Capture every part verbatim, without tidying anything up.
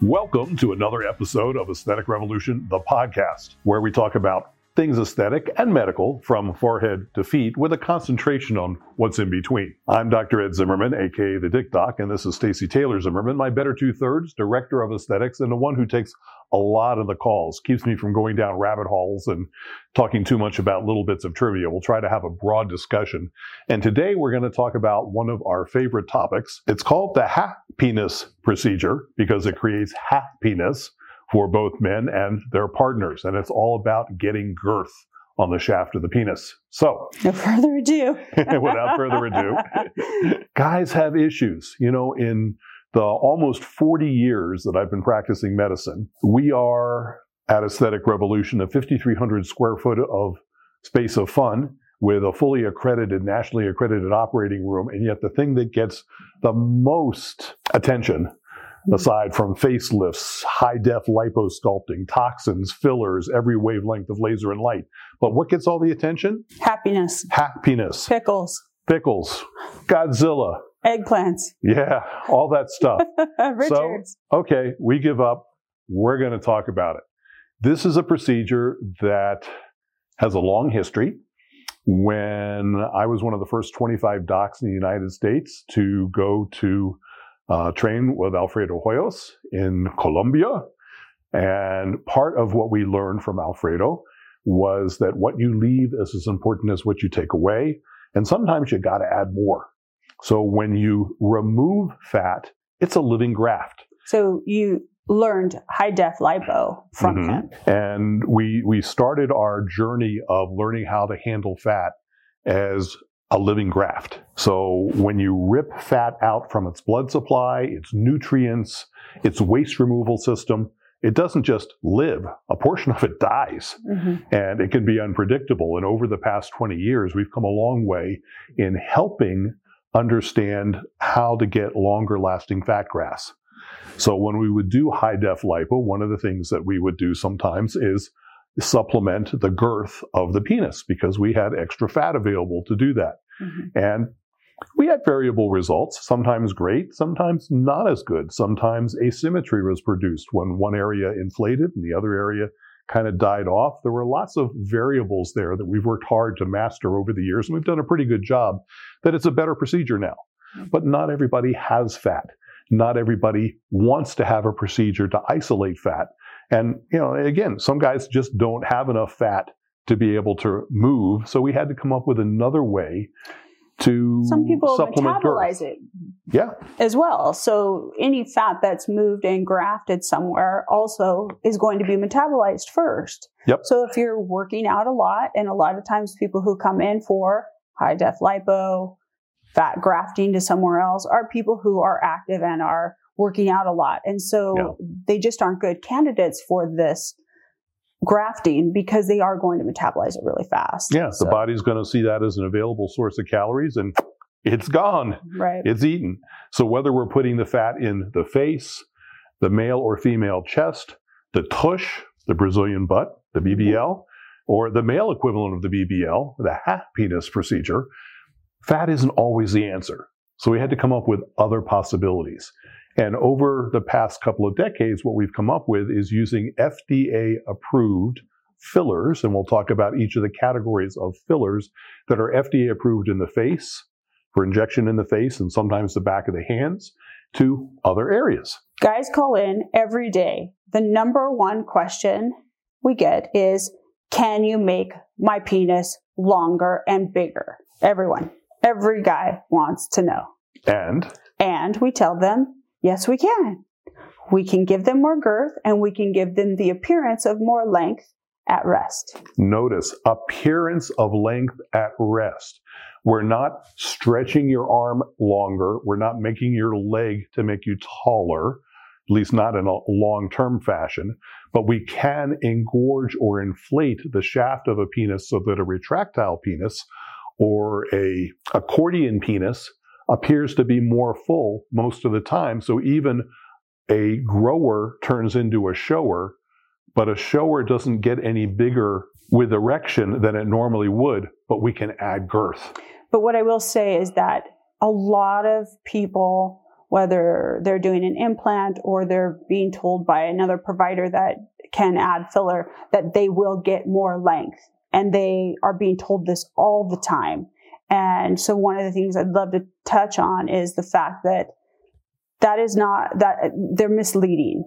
Welcome to another episode of Aesthetic Revolution, the podcast, where we talk about things aesthetic and medical from forehead to feet with a concentration on what's in between. I'm Doctor Ed Zimmerman, aka the Dick Doc, and this is Stacy Taylor Zimmerman, my better two-thirds, director of aesthetics, and the one who takes a lot of the calls, keeps me from going down rabbit holes and talking too much about little bits of trivia. We'll try to have a broad discussion. And today we're going to talk about one of our favorite topics. It's called the happiness procedure because it creates happiness for both men and their partners. And it's all about getting girth on the shaft of the penis. So, no further ado. without further ado, guys have issues. You know, in the almost forty years that I've been practicing medicine, we are at Aesthetic Revolution a fifty-three hundred square foot of space of fun with a fully accredited, nationally accredited operating room. And yet the thing that gets the most attention, aside from facelifts, high-def liposculpting, toxins, fillers, every wavelength of laser and light. But what gets all the attention? Happiness. Happiness. Pickles. Pickles. Godzilla. Eggplants. Yeah, all that stuff. Richards. So, okay, we give up. We're going to talk about it. This is a procedure that has a long history. When I was one of the first twenty-five docs in the United States to go to Uh, train with Alfredo Hoyos in Colombia. And part of what we learned from Alfredo was that what you leave is as important as what you take away. And sometimes you got to add more. So when you remove fat, it's a living graft. So you learned high-def lipo from Mm-hmm. him. And we, we started our journey of learning how to handle fat as a living graft. So when you rip fat out from its blood supply, its nutrients, its waste removal system, it doesn't just live. A portion of it dies. Mm-hmm. And it can be unpredictable. And over the past twenty years, we've come a long way in helping understand how to get longer lasting fat grafts. So when we would do high def lipo, one of the things that we would do sometimes is supplement the girth of the penis because we had extra fat available to do that. Mm-hmm. And we had variable results, sometimes great, sometimes not as good. Sometimes asymmetry was produced when one area inflated and the other area kind of died off. There were lots of variables there that we've worked hard to master over the years, and we've done a pretty good job that it's a better procedure now. Mm-hmm. But not everybody has fat. Not everybody wants to have a procedure to isolate fat. And, you know, again, some guys just don't have enough fat to be able to move. So we had to come up with another way to Some people supplement metabolize girth. it Yeah. as well. So any fat that's moved and grafted somewhere also is going to be metabolized first. Yep. So if you're working out a lot, and a lot of times people who come in for high-def lipo, fat grafting to somewhere else, are people who are active and are working out a lot. And so yeah. they just aren't good candidates for this grafting because they are going to metabolize it really fast. Yeah, so. The body's going to see that as an available source of calories and it's gone. Right. It's eaten. So whether we're putting the fat in the face, the male or female chest, the tush, the Brazilian butt, the B B L, or the male equivalent of the B B L, the happiness procedure, fat isn't always the answer. So we had to come up with other possibilities. And over the past couple of decades, what we've come up with is using F D A-approved fillers, and we'll talk about each of the categories of fillers that are F D A-approved in the face, for injection in the face and sometimes the back of the hands, to other areas. Guys call in every day. The number one question we get is, can you make my penis longer and bigger? Everyone, every guy wants to know. And? And we tell them, yes, we can. We can give them more girth and we can give them the appearance of more length at rest. Notice, appearance of length at rest. We're not stretching your arm longer. We're not making your leg to make you taller, at least not in a long-term fashion. But we can engorge or inflate the shaft of a penis so that a retractile penis or a accordion penis appears to be more full most of the time. So even a grower turns into a shower, but a shower doesn't get any bigger with erection than it normally would, but we can add girth. But what I will say is that a lot of people whether they're doing an implant or they're being told by another provider that can add filler, that they will get more length. And they are being told this all the time. And so one of the things I'd love to touch on is the fact that that is not, that they're misleading.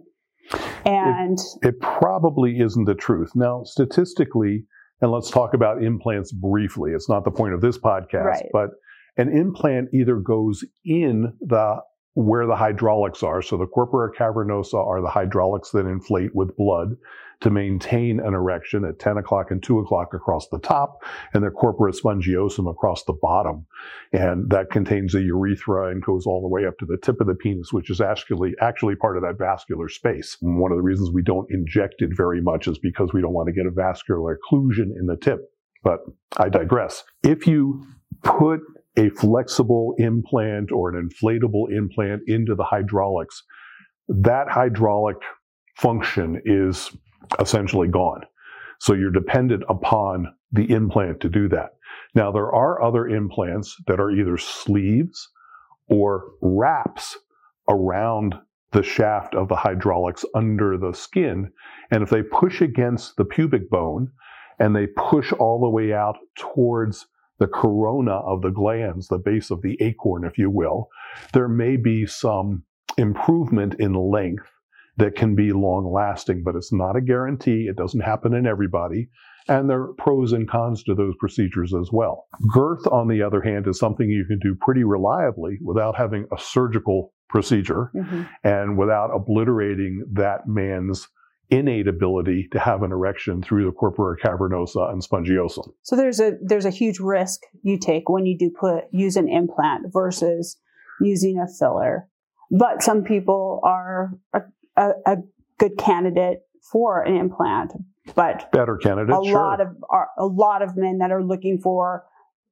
And it, it probably isn't the truth. Now, statistically, and let's talk about implants briefly. It's not the point of this podcast, right. but an implant either goes in the where the hydraulics are. So the corpora cavernosa are the hydraulics that inflate with blood to maintain an erection at ten o'clock and two o'clock across the top, and the corpora spongiosum across the bottom. And that contains the urethra and goes all the way up to the tip of the penis, which is actually, actually part of that vascular space. And one of the reasons we don't inject it very much is because we don't want to get a vascular occlusion in the tip. But I digress. If you put a flexible implant or an inflatable implant into the hydraulics, that hydraulic function is essentially gone. So you're dependent upon the implant to do that. Now, there are other implants that are either sleeves or wraps around the shaft of the hydraulics under the skin. And if they push against the pubic bone and they push all the way out towards the corona of the glans, the base of the acorn, if you will, there may be some improvement in length that can be long lasting, but it's not a guarantee. It doesn't happen in everybody. And there are pros and cons to those procedures as well. Girth, on the other hand, is something you can do pretty reliably without having a surgical procedure mm-hmm. and without obliterating that man's innate ability to have an erection through the corpora cavernosa and spongiosum. So there's a there's a huge risk you take when you do put use an implant versus using a filler. But some people are a, a, a good candidate for an implant, but better candidate. A sure. lot of are, a lot of men that are looking for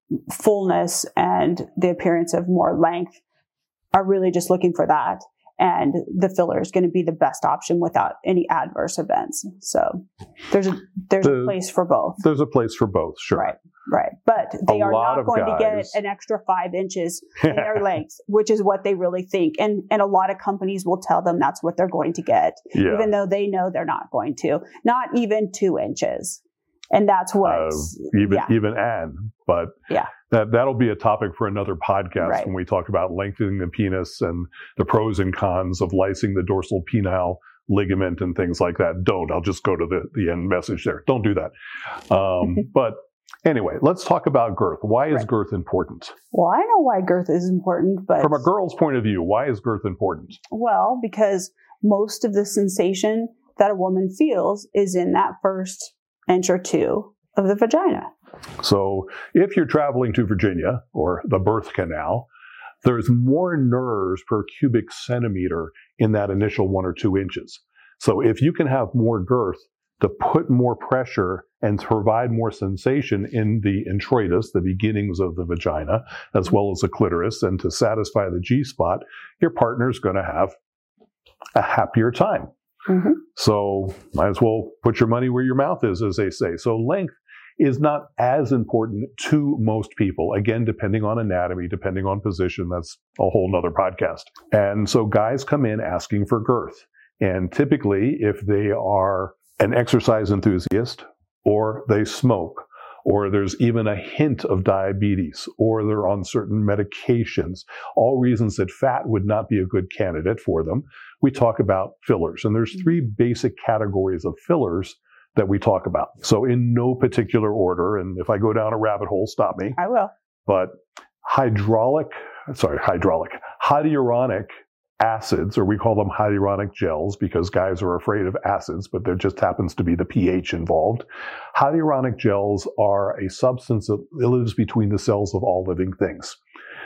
fullness and the appearance of more length are really just looking for that. And the filler is going to be the best option without any adverse events. So there's a, there's the, a place for both. There's a place for both, sure. Right, right. But they a are not going guys, to get an extra five inches in their length, which is what they really think. And and a lot of companies will tell them that's what they're going to get, yeah. even though they know they're not going to. Not even two inches. And that's what uh, even yeah. even Anne, but yeah. that that'll be a topic for another podcast right. when we talk about lengthening the penis and the pros and cons of lysing the dorsal penile ligament and things like that. Don't. I'll just go to the, the end message there. Don't do that. Um, but anyway, let's talk about girth. Why is right. girth important? Well, I know why girth is important, but from a girl's point of view, why is girth important? Well, because most of the sensation that a woman feels is in that first inch or two of the vagina. So if you're traveling to Virginia or the birth canal, there's more nerves per cubic centimeter in that initial one or two inches. So if you can have more girth to put more pressure and to provide more sensation in the introitus, the beginnings of the vagina, as well as the clitoris, and to satisfy the G-spot, your partner's going to have a happier time. Mm-hmm. So might as well put your money where your mouth is, as they say. So length is not as important to most people. Again, depending on anatomy, depending on position, that's a whole nother podcast. And so guys come in asking for girth. And typically, if they are an exercise enthusiast, or they smoke, or there's even a hint of diabetes, or they're on certain medications, all reasons that fat would not be a good candidate for them, we talk about fillers. And there's three basic categories of fillers that we talk about. So in no particular order, and if I go down a rabbit hole, stop me. I will. But hydraulic, sorry, hydraulic, hyaluronic acids, or we call them hyaluronic gels because guys are afraid of acids, but there just happens to be the pH involved. Hyaluronic gels are a substance that lives between the cells of all living things.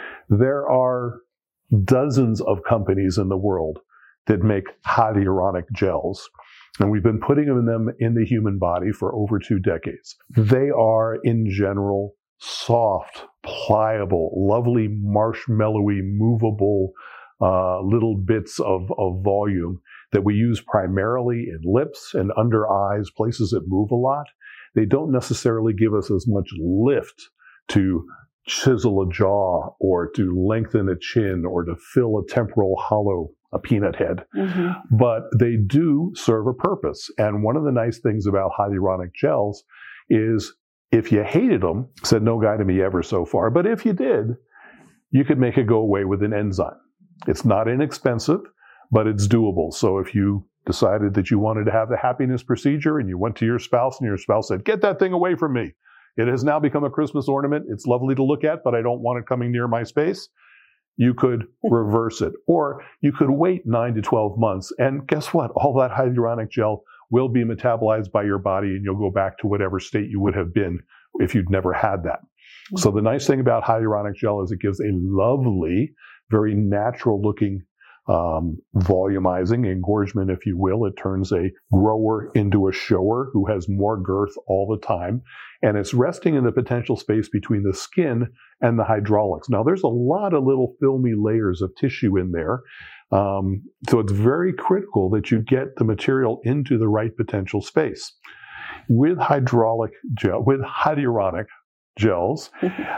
There are dozens of companies in the world that make hyaluronic gels, and we've been putting them in the human body for over two decades. They are, in general, soft, pliable, lovely, marshmallowy, movable uh, little bits of, of volume that we use primarily in lips and under eyes, places that move a lot. They don't necessarily give us as much lift to chisel a jaw or to lengthen a chin or to fill a temporal hollow, a peanut head. Mm-hmm. But they do serve a purpose. And one of the nice things about hyaluronic gels is if you hated them, said no guy to me ever so far, but if you did, you could make it go away with an enzyme. It's not inexpensive, but it's doable. So if you decided that you wanted to have the happiness procedure and you went to your spouse and your spouse said, get that thing away from me. It has now become a Christmas ornament. It's lovely to look at, but I don't want it coming near my space. You could reverse it. Or you could wait nine to twelve months. And guess what? All that hyaluronic gel will be metabolized by your body and you'll go back to whatever state you would have been if you'd never had that. Mm-hmm. So the nice thing about hyaluronic gel is it gives a lovely, very natural looking um, volumizing, engorgement, if you will. It turns a grower into a shower who has more girth all the time. And it's resting in the potential space between the skin and the hydraulics. Now, there's a lot of little filmy layers of tissue in there. Um, so it's very critical that you get the material into the right potential space. With hydraulic gel, with hyaluronic gels,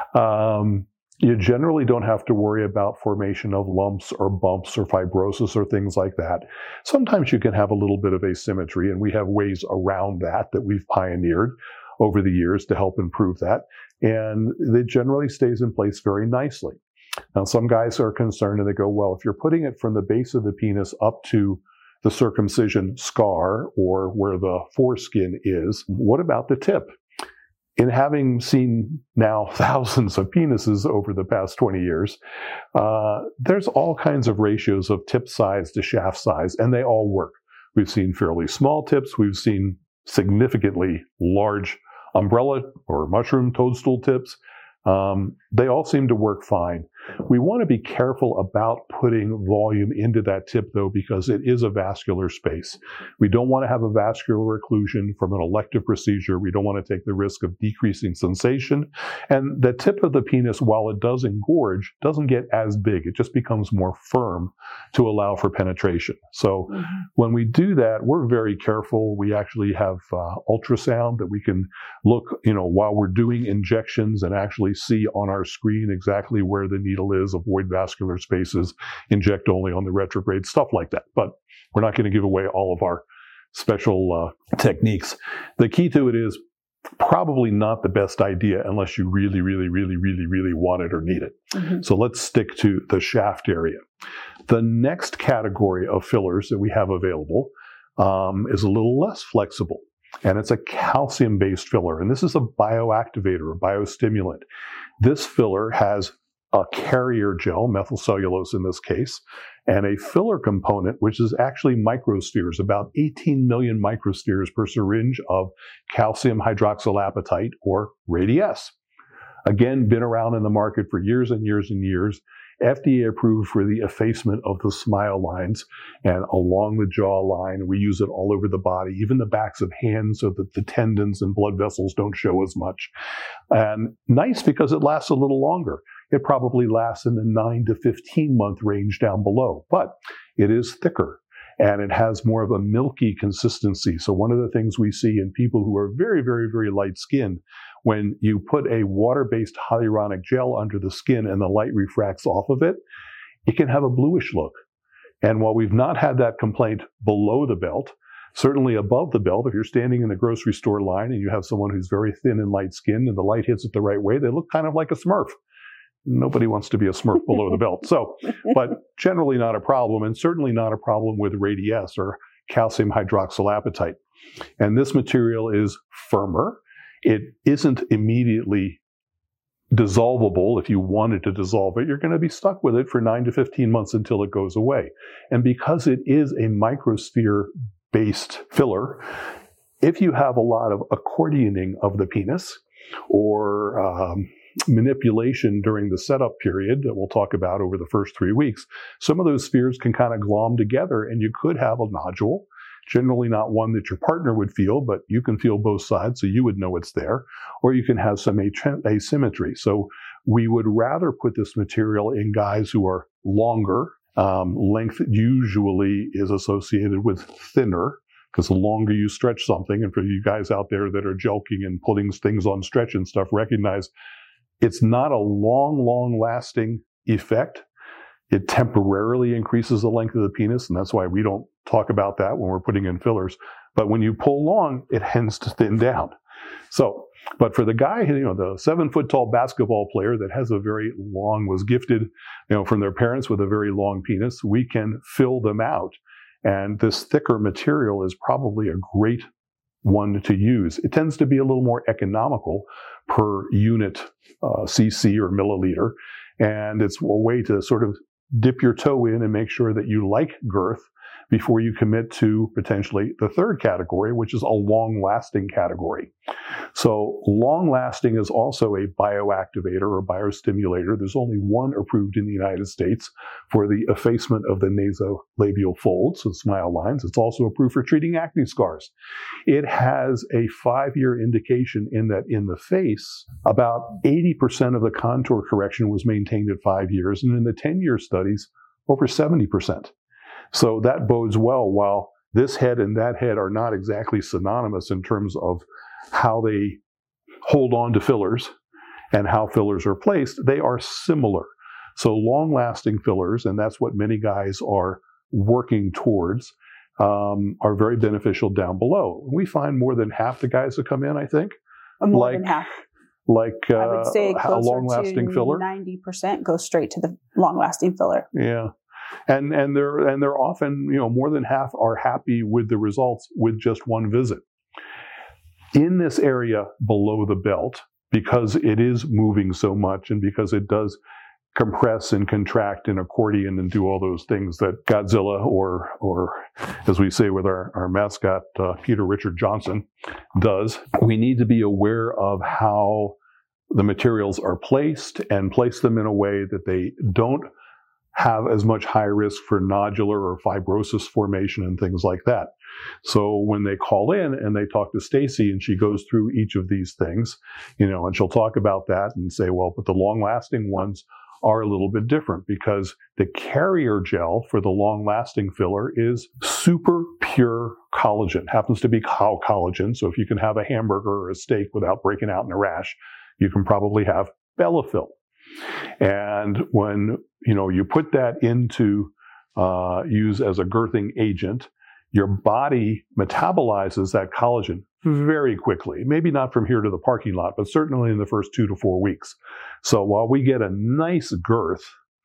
um, you generally don't have to worry about formation of lumps or bumps or fibrosis or things like that. Sometimes you can have a little bit of asymmetry, and we have ways around that that we've pioneered over the years to help improve that. And it generally stays in place very nicely. Now, some guys are concerned and they go, well, if you're putting it from the base of the penis up to the circumcision scar or where the foreskin is, what about the tip? In having seen now thousands of penises over the past twenty years, uh, there's all kinds of ratios of tip size to shaft size, and they all work. We've seen fairly small tips. We've seen significantly large umbrella or mushroom toadstool tips. Um, they all seem to work fine. We want to be careful about putting volume into that tip, though, because it is a vascular space. We don't want to have a vascular occlusion from an elective procedure. We don't want to take the risk of decreasing sensation. And the tip of the penis, while it does engorge, doesn't get as big. It just becomes more firm to allow for penetration. So mm-hmm. when we do that, we're very careful. We actually have uh, ultrasound that we can look, you know, while we're doing injections and actually see on our screen exactly where the needle is, avoid vascular spaces, inject only on the retrograde, stuff like that. But we're not going to give away all of our special uh, techniques. The key to it is probably not the best idea unless you really, really, really, really, really want it or need it. Mm-hmm. So let's stick to the shaft area. The next category of fillers that we have available um, is a little less flexible. And it's a calcium-based filler. And this is a bioactivator, a biostimulant. This filler has a carrier gel, methylcellulose in this case, and a filler component, which is actually microspheres, about eighteen million microspheres per syringe of calcium hydroxylapatite, or Radiesse. Again, been around in the market for years and years and years. F D A approved for the effacement of the smile lines and along the jaw line. We use it all over the body, even the backs of hands, so that the tendons and blood vessels don't show as much. And nice because it lasts a little longer. It probably lasts in the nine to fifteen month range down below, but it is thicker and it has more of a milky consistency. So one of the things we see in people who are very, very, very light skinned, when you put a water-based hyaluronic gel under the skin and the light refracts off of it, it can have a bluish look. And while we've not had that complaint below the belt, certainly above the belt, if you're standing in the grocery store line and you have someone who's very thin and light-skinned and the light hits it the right way, they look kind of like a Smurf. Nobody wants to be a Smurf below the belt. So, but generally not a problem, and certainly not a problem with Radiesse or calcium hydroxylapatite. And this material is firmer. It isn't immediately dissolvable. If you wanted to dissolve it, you're going to be stuck with it for nine to fifteen months until it goes away. And because it is a microsphere-based filler, if you have a lot of accordioning of the penis or um, manipulation during the setup period that we'll talk about over the first three weeks, some of those spheres can kind of glom together and you could have a nodule. Generally not one that your partner would feel, but you can feel both sides, so you would know it's there. Or you can have some asymmetry. So we would rather put this material in guys who are longer. Um, length usually is associated with thinner, because the longer you stretch something, and for you guys out there that are joking and putting things on stretch and stuff, recognize It's not a long, long-lasting effect. It temporarily increases the length of the penis, and that's why we don't talk about that when we're putting in fillers. But when you pull long, it tends to thin down. So, but for the guy, you know, the seven-foot-tall basketball player that has a very long, was gifted, you know, from their parents with a very long penis, we can fill them out. And this thicker material is probably a great one to use. It tends to be a little more economical per unit uh, C C or milliliter. And it's a way to sort of dip your toe in and make sure that you like girth before you commit to potentially the third category, which is a long-lasting category. So long-lasting is also a bioactivator or biostimulator. There's only one approved in the United States for the effacement of the nasolabial folds, the smile lines. It's also approved for treating acne scars. It has a five-year indication in that in the face, about eighty percent of the contour correction was maintained at five years, and in the ten-year studies, over seventy percent. So that bodes well. While this head and that head are not exactly synonymous in terms of how they hold on to fillers and how fillers are placed, they are similar. So long-lasting fillers, and that's what many guys are working towards, um, are very beneficial down below. We find more than half the guys that come in, I think, More like than half. like uh, I would say a closer long-lasting to filler. ninety percent go straight to the long-lasting filler. Yeah. And and they're and they're often, you know, more than half are happy with the results with just one visit. In this area below the belt, because it is moving so much and because it does compress and contract and accordion and do all those things that Godzilla or, or as we say with our, our mascot, uh, Peter Richard Johnson, does, we need to be aware of how the materials are placed and place them in a way that they don't have as much high risk for nodular or fibrosis formation and things like that. So when they call in and they talk to Stacy and she goes through each of these things, you know, and she'll talk about that and say, well, but the long-lasting ones are a little bit different because the carrier gel for the long-lasting filler is super pure collagen. Happens to be cow collagen. So if you can have a hamburger or a steak without breaking out in a rash, you can probably have Bellafill. And when, you know, you put that into uh, use as a girthing agent, your body metabolizes that collagen very quickly. Maybe not from here to the parking lot, but certainly in the first two to four weeks. So while we get a nice girth,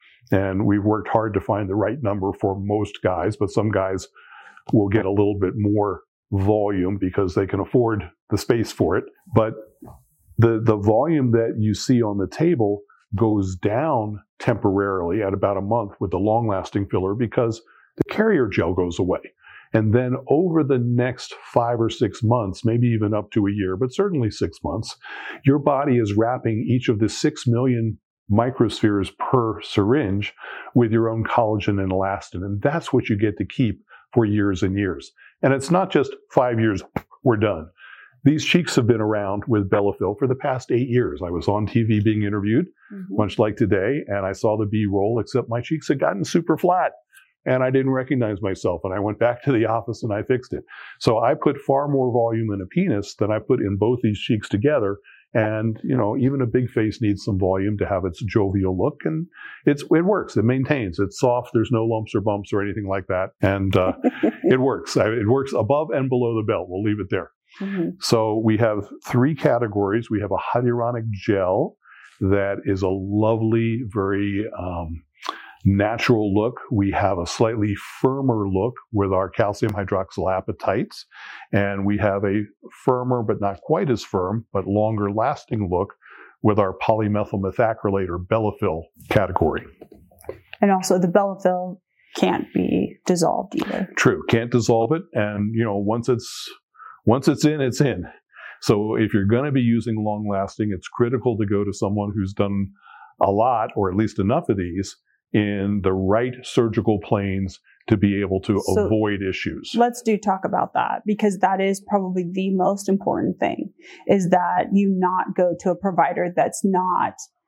and we've worked hard to find the right number for most guys, but some guys will get a little bit more volume because they can afford the space for it. But the, the volume that you see on the table goes down temporarily at about a month with the long-lasting filler because the carrier gel goes away. And then over the next five or six months, maybe even up to a year, but certainly six months, your body is wrapping each of the six million microspheres per syringe with your own collagen and elastin. And that's what you get to keep for years and years. And it's not just five years, we're done. These cheeks have been around with Bellafill for the past eight years. I was on T V being interviewed, mm-hmm. much like today, and I saw the B-roll, except my cheeks had gotten super flat, and I didn't recognize myself, and I went back to the office and I fixed it. So I put far more volume in a penis than I put in both these cheeks together, and, you know, even a big face needs some volume to have its jovial look, and it's it works. It maintains. It's soft. There's no lumps or bumps or anything like that, and uh, it works. It works above and below the belt. We'll leave it there. Mm-hmm. So we have three categories. We have a hyaluronic gel that is a lovely, very um, natural look. We have a slightly firmer look with our calcium hydroxylapatites. And we have a firmer, but not quite as firm, but longer lasting look with our polymethyl methacrylate or Bellafill category. And also the Bellafill can't be dissolved either. True. Can't dissolve it. And, you know, once it's Once it's in, it's in. So if you're going to be using long-lasting, it's critical to go to someone who's done a lot, or at least enough of these, in the right surgical planes to be able to so avoid issues. Let's do talk about that, because that is probably the most important thing, is that you not go to a provider that's not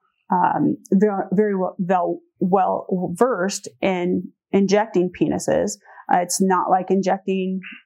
um, very, very well, well versed in injecting penises. Uh, it's not like injecting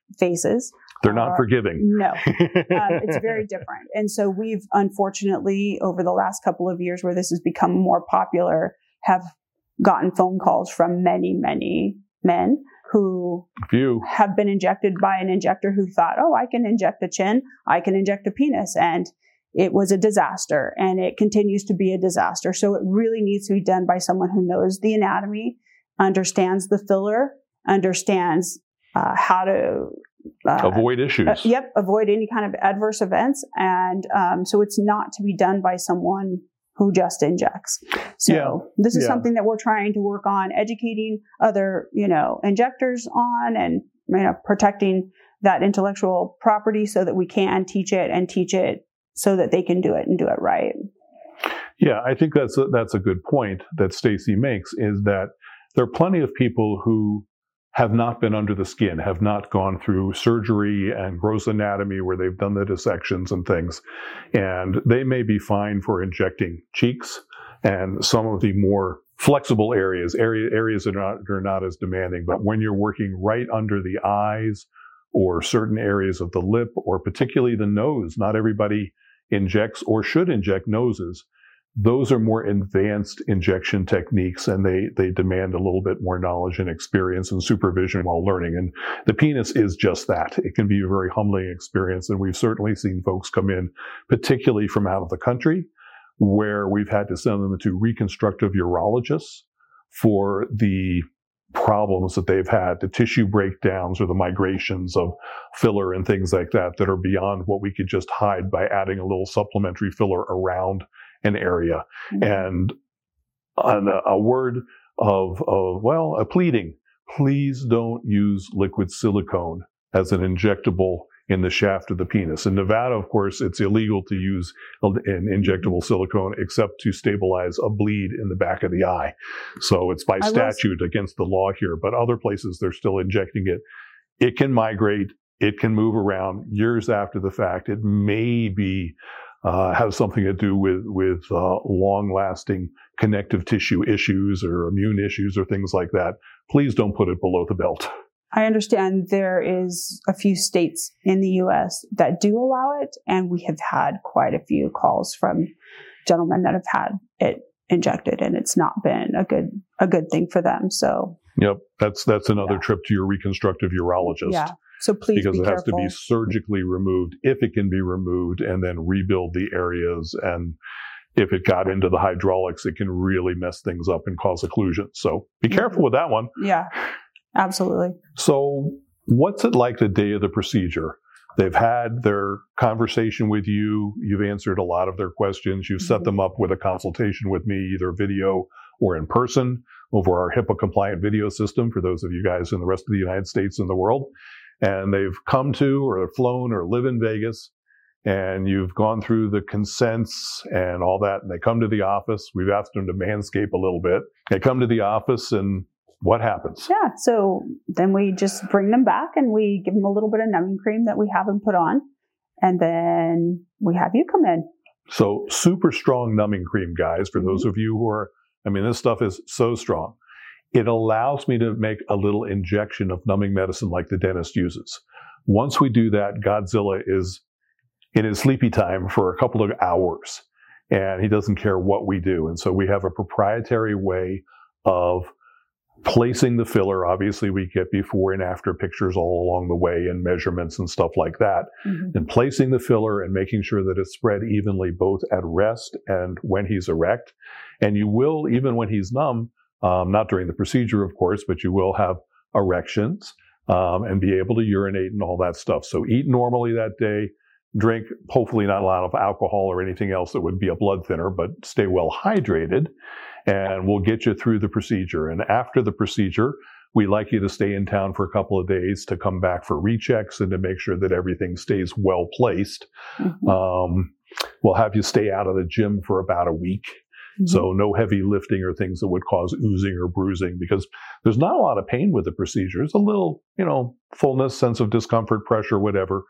faces. They're not uh, forgiving. No, um, it's very different. And so we've unfortunately, over the last couple of years where this has become more popular, have gotten phone calls from many, many men who Few. have been injected by an injector who thought, oh, I can inject a chin, I can inject a penis. And it was a disaster, and it continues to be a disaster. So it really needs to be done by someone who knows the anatomy, understands the filler, understands uh, how to uh, avoid issues. Uh, yep, avoid any kind of adverse events. And um, so it's not to be done by someone who just injects. So Yeah. this is Yeah. something that we're trying to work on, educating other, you know, injectors on, and, you know, protecting that intellectual property so that we can teach it and teach it so that they can do it and do it right. Yeah, I think that's a, that's a good point that Stacy makes, is that there are plenty of people who have not been under the skin, have not gone through surgery and gross anatomy where they've done the dissections and things. And they may be fine for injecting cheeks and some of the more flexible areas, area, areas that are not, are not as demanding. But when you're working right under the eyes or certain areas of the lip, or particularly the nose, not everybody injects or should inject noses. Those are more advanced injection techniques, and they, they demand a little bit more knowledge and experience and supervision while learning. And the penis is just that. It can be a very humbling experience, and we've certainly seen folks come in, particularly from out of the country, where we've had to send them to reconstructive urologists for the problems that they've had, the tissue breakdowns or the migrations of filler and things like that, that are beyond what we could just hide by adding a little supplementary filler around an area. Mm-hmm. And a, a word of, of, well, a pleading, please don't use liquid silicone as an injectable in the shaft of the penis. In Nevada, of course, it's illegal to use an injectable silicone except to stabilize a bleed in the back of the eye. So it's by I statute was... against the law here, but other places they're still injecting it. It can migrate. It can move around years after the fact. It may be uh, have something to do with, with uh, long-lasting connective tissue issues or immune issues or things like that. Please don't put it below the belt. I understand there is a few states in the U S that do allow it, and we have had quite a few calls from gentlemen that have had it injected, and it's not been a good a good thing for them. So, yep, that's that's another yeah. trip to your reconstructive urologist. Yeah, so please because be it has careful. to be surgically removed if it can be removed, and then rebuild the areas. And if it got into the hydraulics, it can really mess things up and cause occlusion. So be careful mm-hmm. with that one. Yeah. Absolutely. So what's it like the day of the procedure? They've had their conversation with you. You've answered a lot of their questions. You've mm-hmm. set them up with a consultation with me, either video or in person, over our HIPAA compliant video system for those of you guys in the rest of the United States and the world. And they've come to or flown or live in Vegas, and you've gone through the consents and all that. And they come to the office. We've asked them to manscape a little bit. They come to the office, and what happens? Yeah, so then we just bring them back and we give them a little bit of numbing cream that we have them put on, and then we have you come in. So super strong numbing cream, guys, for mm-hmm. those of you who are, I mean, this stuff is so strong. It allows me to make a little injection of numbing medicine like the dentist uses. Once we do that, Godzilla is in his sleepy time for a couple of hours, and he doesn't care what we do. And so we have a proprietary way of placing the filler. Obviously, we get before and after pictures all along the way and measurements and stuff like that. Mm-hmm. And placing the filler and making sure that it's spread evenly both at rest and when he's erect. And you will, even when he's numb, um, not during the procedure, of course, but you will have erections um, and be able to urinate and all that stuff. So eat normally that day. Drink, hopefully not a lot of alcohol or anything else that would be a blood thinner, but stay well hydrated. And we'll get you through the procedure. And after the procedure, we like you to stay in town for a couple of days to come back for rechecks and to make sure that everything stays well placed. Mm-hmm. Um, we'll have you stay out of the gym for about a week. Mm-hmm. So no heavy lifting or things that would cause oozing or bruising, because there's not a lot of pain with the procedure. It's a little, you know, fullness, sense of discomfort, pressure, whatever.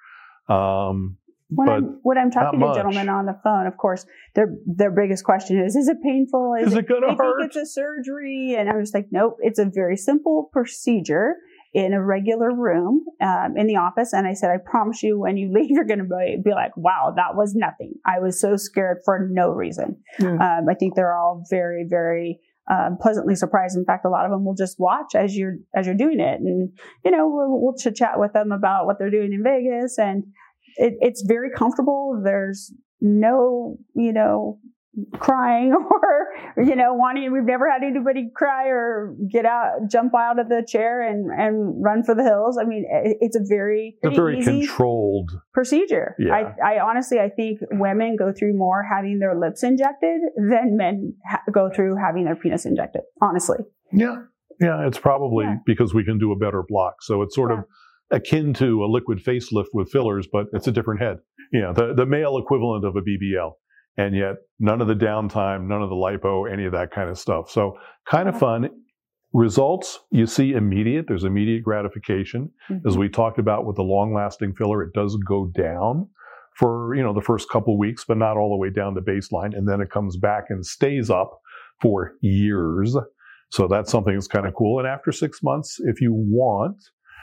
Um, When I'm, when I'm talking to gentlemen on the phone, of course, their their biggest question is, is it painful? Is, is it, it going to hurt? Think it's a surgery? And I'm just like, nope, it's a very simple procedure. in a regular room um, in the office. And I said, I promise you, when you leave, you're going to be, be like, wow, that was nothing. I was so scared for no reason. Mm. Um, I think they're all very, very um, pleasantly surprised. In fact, a lot of them will just watch as you're as you're doing it, and you know, we'll, we'll chit chat with them about what they're doing in Vegas, and it, it's very comfortable. There's no, you know, crying or, you know, wanting, we've never had anybody cry or get out, jump out of the chair and, and run for the hills. I mean, it, it's a very, a very easy controlled procedure. Yeah. I, I honestly, I think women go through more having their lips injected than men ha- go through having their penis injected, honestly. Yeah. Yeah. It's probably Yeah. because we can do a better block. So it's sort yeah. of akin to a liquid facelift with fillers, but it's a different head. Yeah. The, the male equivalent of a B B L. And yet none of the downtime, none of the lipo, any of that kind of stuff. So kind of fun. Results, you see immediate. There's immediate gratification. Mm-hmm. As we talked about with the long-lasting filler, it does go down for, you know, the first couple weeks, but not all the way down to baseline. And then it comes back and stays up for years. So that's something that's kind of cool. And after six months, if you want,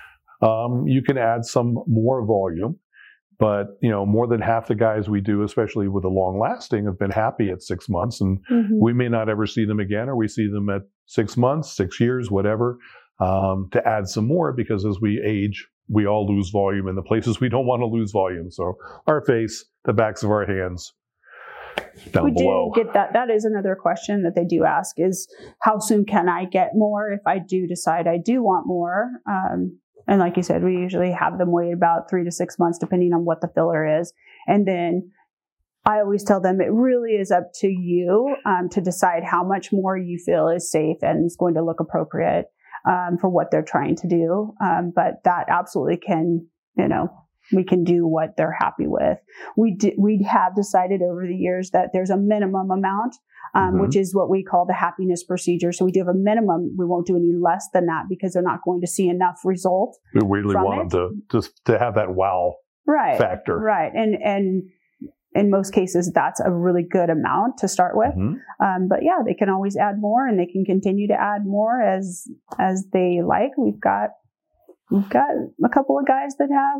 um, you can add some more volume. But, you know, more than half the guys we do, especially with the long lasting, have been happy at six months. And mm-hmm. we may not ever see them again, or we see them at six months, six years, whatever, um, to add some more, because as we age, we all lose volume in the places we don't want to lose volume. So our face, the backs of our hands, down we below. We do get that. That is another question that they do ask is, how soon can I get more if I do decide I do want more? Um, And like you said, we usually have them wait about three to six months, depending on what the filler is. And then I always tell them it really is up to you um, to decide how much more you feel is safe and is going to look appropriate um, for what they're trying to do. Um, but that absolutely can, you know, we can do what they're happy with. We do, we have decided over the years that there's a minimum amount. Um, mm-hmm. which is what we call the happiness procedure. So we do have a minimum. We won't do any less than that because they're not going to see enough result. We really want them to just to have that wow right, factor. Right. And and in most cases, that's a really good amount to start with. Mm-hmm. Um, but yeah, they can always add more, and they can continue to add more as as they like. We've got we've got a couple of guys that have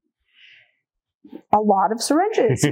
a lot of syringes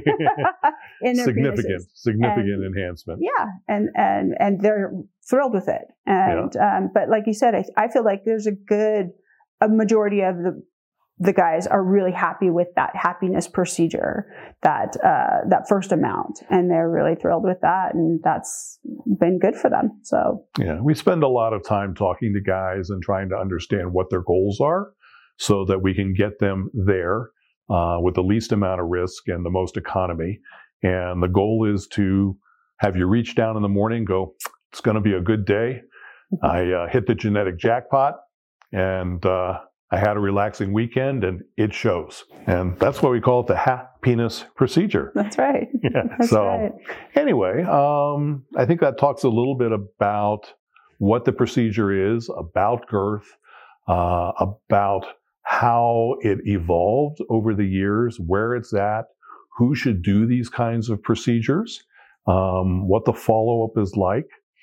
in their significant, penises. significant and, enhancement. Yeah, and and and they're thrilled with it. And yeah. um, but like you said, I, I feel like there's a good a majority of the the guys are really happy with that happiness procedure, that uh, that first amount, and they're really thrilled with that, and that's been good for them. So yeah, we spend a lot of time talking to guys and trying to understand what their goals are, so that we can get them there. Uh, with the least amount of risk and the most economy. And the goal is to have you reach down in the morning, go, it's going to be a good day. I uh, hit the genetic jackpot, and uh, I had a relaxing weekend, and it shows. And that's why we call it the happiness procedure. That's right. Yeah. That's so right. Anyway, um, I think that talks a little bit about what the procedure is, about girth, uh, about how it evolved over the years, where it's at, who should do these kinds of procedures, um, what the follow-up is like.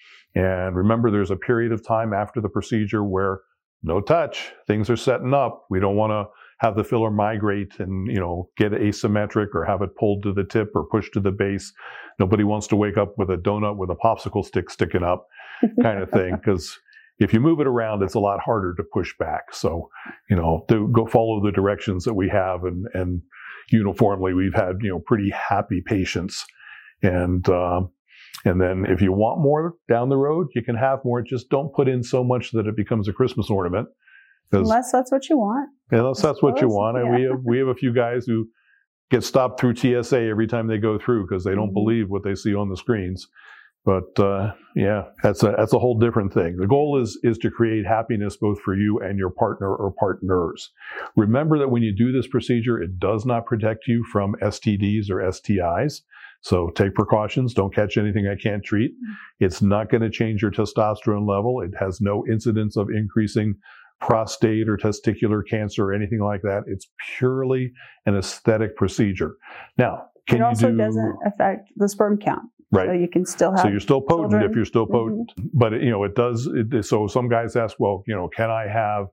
And remember, there's a period of time after the procedure where no touch, things are setting up. We don't want to have the filler migrate and, you know, get asymmetric or have it pulled to the tip or pushed to the base. Nobody wants to wake up with a donut with a popsicle stick sticking up kind of thing, because if you move it around, it's a lot harder to push back. So, you know, to go follow the directions that we have, and, and uniformly, we've had, you know, pretty happy patients. And, uh, and then if you want more down the road, you can have more. Just don't put in so much that it becomes a Christmas ornament. Unless that's what you want. Unless that's what you want. And yeah. we have, we have a few guys who get stopped through T S A every time they go through because they don't mm-hmm. believe what they see on the screens. But uh, yeah, that's a that's a whole different thing. The goal is is to create happiness both for you and your partner or partners. Remember that when you do this procedure, it does not protect you from S T Ds or S T Is. So take precautions. Don't catch anything I can't treat. It's not going to change your testosterone level. It has no incidence of increasing prostate or testicular cancer or anything like that. It's purely an aesthetic procedure. Now, can it also you do, doesn't affect the sperm count. Right. So you can still have So you're still potent children. if you're still potent. Mm-hmm. But, you know, it does. It, so some guys ask, well, you know, can I have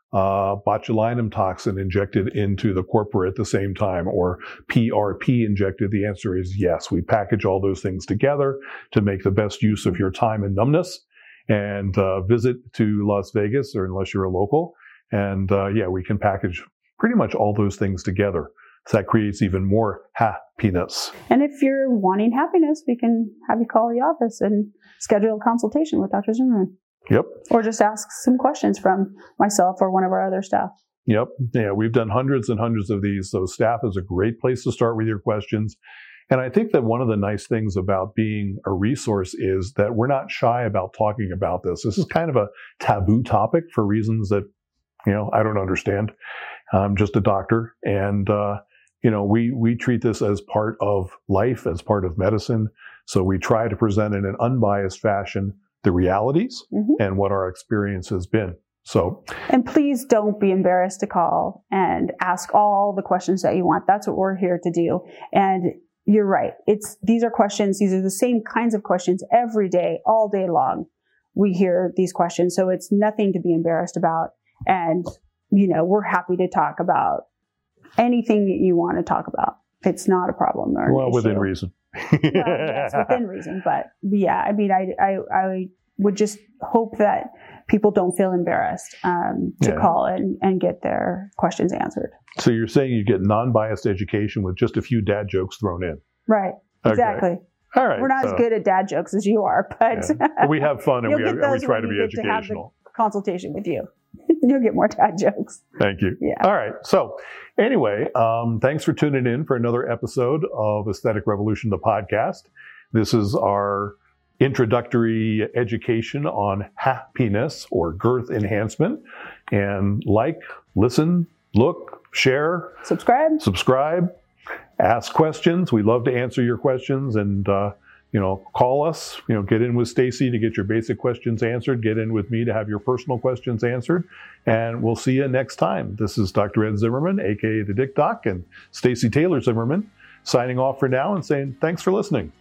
uh, botulinum toxin injected into the corpora at the same time, or P R P injected? The answer is yes. We package all those things together to make the best use of your time and numbness. And uh, visit to Las Vegas, or unless you're a local. And uh, yeah, we can package pretty much all those things together. So that creates even more happiness. And if you're wanting happiness, we can have you call the office and schedule a consultation with Doctor Zimmerman. Yep. Or just ask some questions from myself or one of our other staff. Yep. Yeah, we've done hundreds and hundreds of these. So staff is a great place to start with your questions. And I think that one of the nice things about being a resource is that we're not shy about talking about this. This is kind of a taboo topic for reasons that, you know, I don't understand. I'm just a doctor. And, uh, you know, we, we treat this as part of life, as part of medicine. So we try to present in an unbiased fashion the realities mm-hmm. and what our experience has been. So, and please don't be embarrassed to call and ask all the questions that you want. That's what we're here to do. And you're right. It's, these are questions. These are the same kinds of questions every day, all day long. We hear these questions. So it's nothing to be embarrassed about. And, you know, we're happy to talk about anything that you want to talk about. It's not a problem. Or well, an within issue. reason. Well, yes, within reason. But yeah, I mean, I, I, I would just hope that people don't feel embarrassed um, to yeah. call and, and get their questions answered. So you're saying you get non-biased education with just a few dad jokes thrown in. Right. Exactly. Okay. All right. We're not so, as good at dad jokes as you are, but yeah. we have fun and we, have, and we try to be educational. To consultation with you. You'll get more dad jokes. Thank you. Yeah. All right. So anyway, um, thanks for tuning in for another episode of Aesthetic Revolution, the podcast. This is our introductory education on happiness or girth enhancement. And like, listen, look, share, subscribe, subscribe, ask questions. We love to answer your questions, and, uh, you know, call us, you know, get in with Stacy to get your basic questions answered, get in with me to have your personal questions answered, and we'll see you next time. This is Doctor Ed Zimmerman, aka the Dick Doc, and Stacy Taylor Zimmerman, signing off for now and saying thanks for listening.